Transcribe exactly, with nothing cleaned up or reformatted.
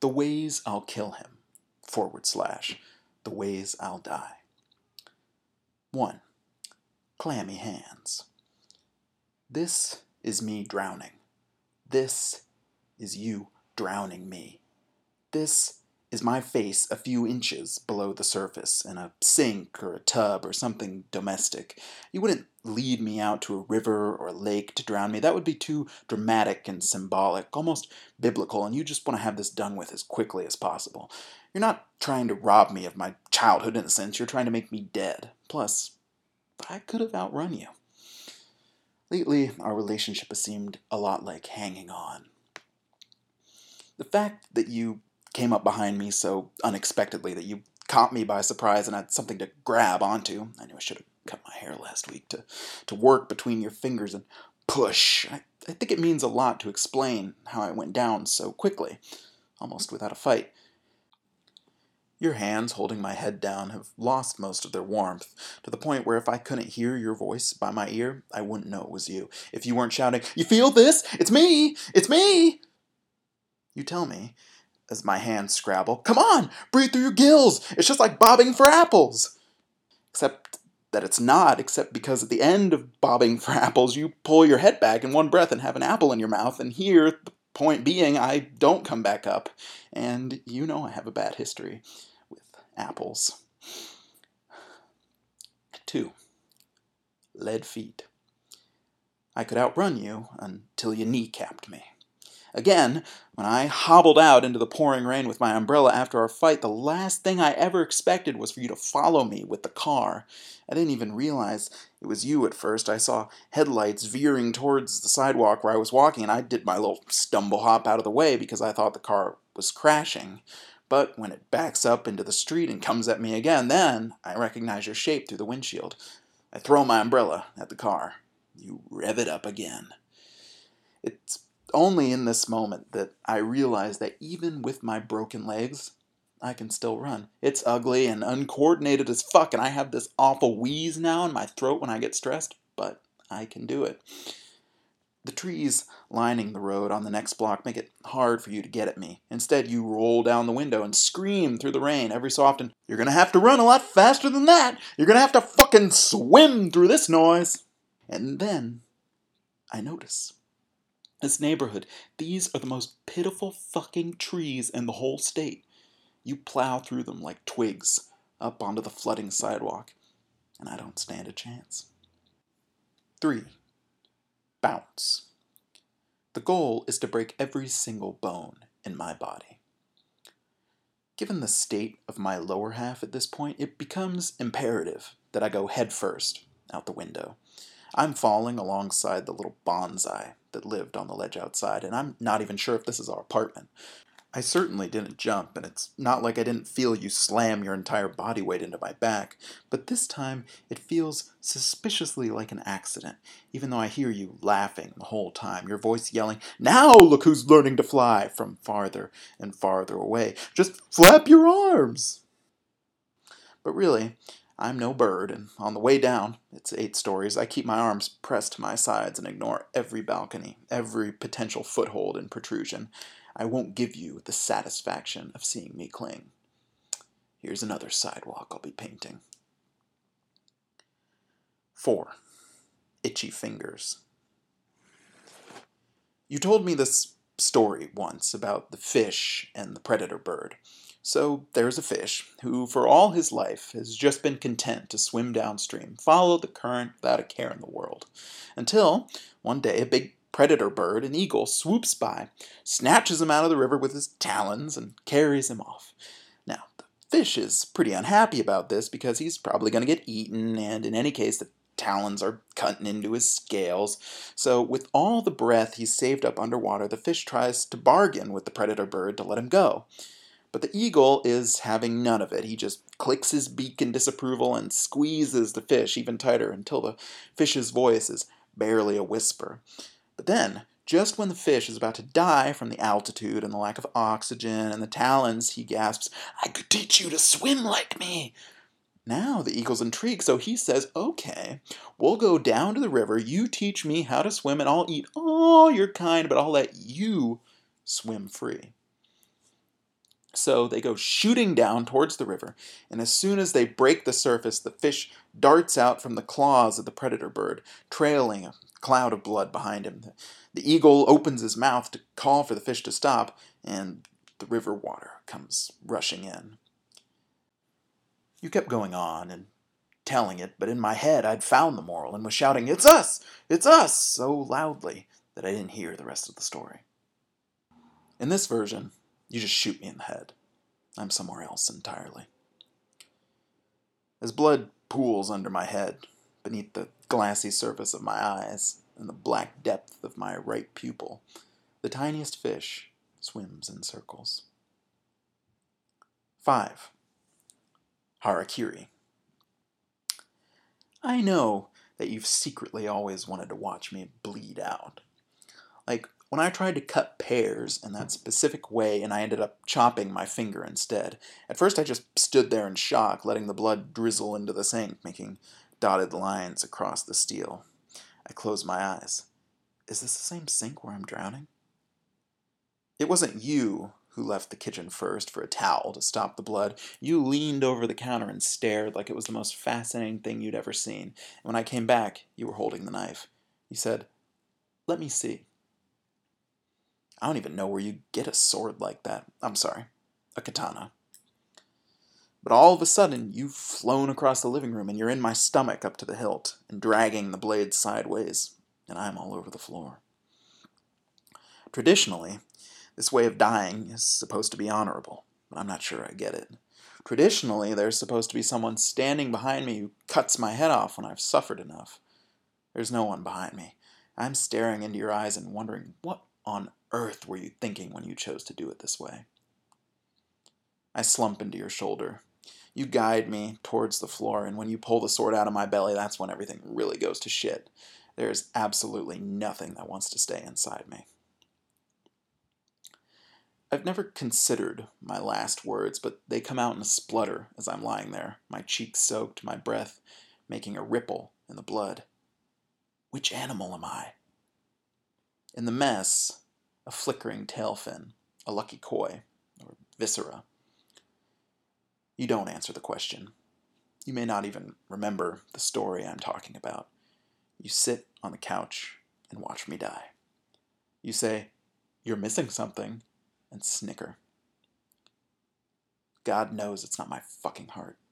The ways I'll kill him, forward slash, the ways I'll die. One. Clammy hands. This is me drowning. This is you drowning me. This is my face a few inches below the surface in a sink or a tub or something domestic. You wouldn't lead me out to a river or a lake to drown me. That would be too dramatic and symbolic, almost biblical, and you just want to have this done with as quickly as possible. You're not trying to rob me of my childhood innocence. You're trying to make me dead. Plus, I could have outrun you. Lately, our relationship has seemed a lot like hanging on. The fact that you came up behind me so unexpectedly, that you caught me by surprise and had something to grab onto. I knew I should have cut my hair last week to, to work between your fingers and push. I, I think it means a lot to explain how I went down so quickly, almost without a fight. Your hands holding my head down have lost most of their warmth, to the point where if I couldn't hear your voice by my ear, I wouldn't know it was you. If you weren't shouting, "You feel this? It's me! It's me!" You tell me, as my hands scrabble, "Come on, breathe through your gills. It's just like bobbing for apples." Except that it's not, except because at the end of bobbing for apples, you pull your head back in one breath and have an apple in your mouth, and here, the point being, I don't come back up. And you know I have a bad history with apples. Two. Lead feet. I could outrun you until you kneecapped me. Again, when I hobbled out into the pouring rain with my umbrella after our fight, the last thing I ever expected was for you to follow me with the car. I didn't even realize it was you at first. I saw headlights veering towards the sidewalk where I was walking, and I did my little stumble hop out of the way because I thought the car was crashing. But when it backs up into the street and comes at me again, then I recognize your shape through the windshield. I throw my umbrella at the car. You rev it up again. It's only in this moment that I realize that even with my broken legs, I can still run. It's ugly and uncoordinated as fuck, and I have this awful wheeze now in my throat when I get stressed, but I can do it. The trees lining the road on the next block make it hard for you to get at me. Instead, you roll down the window and scream through the rain every so often, "You're gonna have to run a lot faster than that! You're gonna have to fucking swim through this noise!" And then I notice. This neighborhood, these are the most pitiful fucking trees in the whole state. You plow through them like twigs up onto the flooding sidewalk, and I don't stand a chance. Three. Bounce. The goal is to break every single bone in my body. Given the state of my lower half at this point, it becomes imperative that I go headfirst out the window. I'm falling alongside the little bonsai that lived on the ledge outside, and I'm not even sure if this is our apartment. I certainly didn't jump, and it's not like I didn't feel you slam your entire body weight into my back, but this time it feels suspiciously like an accident, even though I hear you laughing the whole time, your voice yelling, "Now look who's learning to fly," from farther and farther away. "Just flap your arms!" But really, I'm no bird, and on the way down, it's eight stories, I keep my arms pressed to my sides and ignore every balcony, every potential foothold and protrusion. I won't give you the satisfaction of seeing me cling. Here's another sidewalk I'll be painting. Four. Itchy fingers. You told me this story once about the fish and the predator bird. So there's a fish who, for all his life, has just been content to swim downstream, follow the current without a care in the world. Until, one day, a big predator bird, an eagle, swoops by, snatches him out of the river with his talons, and carries him off. Now, the fish is pretty unhappy about this because he's probably going to get eaten, and in any case, the talons are cutting into his scales. So, with all the breath he's saved up underwater, the fish tries to bargain with the predator bird to let him go. But the eagle is having none of it. He just clicks his beak in disapproval and squeezes the fish even tighter until the fish's voice is barely a whisper. But then, just when the fish is about to die from the altitude and the lack of oxygen and the talons, he gasps, "I could teach you to swim like me!" Now the eagle's intrigued, so he says, "Okay, we'll go down to the river, you teach me how to swim, and I'll eat all your kind, but I'll let you swim free." So they go shooting down towards the river, and as soon as they break the surface, the fish darts out from the claws of the predator bird, trailing a cloud of blood behind him. The eagle opens his mouth to call for the fish to stop, and the river water comes rushing in. You kept going on and telling it, but in my head I'd found the moral and was shouting, "It's us! It's us!" so loudly that I didn't hear the rest of the story. In this version, you just shoot me in the head. I'm somewhere else entirely. As blood pools under my head, beneath the glassy surface of my eyes and the black depth of my right pupil, the tiniest fish swims in circles. five. Harakiri. I know that you've secretly always wanted to watch me bleed out. Like, when I tried to cut pears in that specific way and I ended up chopping my finger instead. At first I just stood there in shock, letting the blood drizzle into the sink, making dotted lines across the steel. I closed my eyes. Is this the same sink where I'm drowning? It wasn't you who left the kitchen first for a towel to stop the blood. You leaned over the counter and stared like it was the most fascinating thing you'd ever seen. And when I came back, you were holding the knife. You said, "Let me see." I don't even know where you get a sword like that. I'm sorry, a katana. But all of a sudden, you've flown across the living room and you're in my stomach up to the hilt and dragging the blade sideways, and I'm all over the floor. Traditionally, this way of dying is supposed to be honorable, but I'm not sure I get it. Traditionally, there's supposed to be someone standing behind me who cuts my head off when I've suffered enough. There's no one behind me. I'm staring into your eyes and wondering, what on earth were you thinking when you chose to do it this way? I slump into your shoulder. You guide me towards the floor, and when you pull the sword out of my belly, that's when everything really goes to shit. There's absolutely nothing that wants to stay inside me. I've never considered my last words, but they come out in a splutter as I'm lying there, my cheeks soaked, my breath making a ripple in the blood. Which animal am I? In the mess, a flickering tail fin, a lucky koi, or viscera. You don't answer the question. You may not even remember the story I'm talking about. You sit on the couch and watch me die. You say, "You're missing something," and snicker. God knows it's not my fucking heart.